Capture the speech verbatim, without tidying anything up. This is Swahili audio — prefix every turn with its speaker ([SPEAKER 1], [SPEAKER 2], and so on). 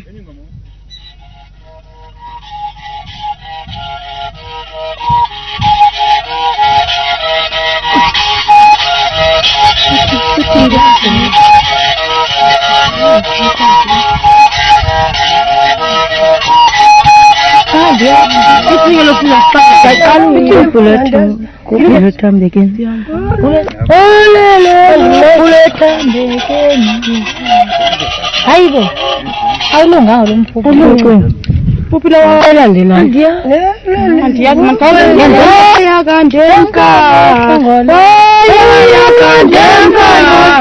[SPEAKER 1] Ah dia, itu yang lu punya pak. Kalau itu buletan, buletan bikin. Ole le, buletan bikin. Ayo, ayo nggak orang pupuk. Pupuk lawan dia. Dia, dia mentolan. Ya kan jengka, ya kan jengka.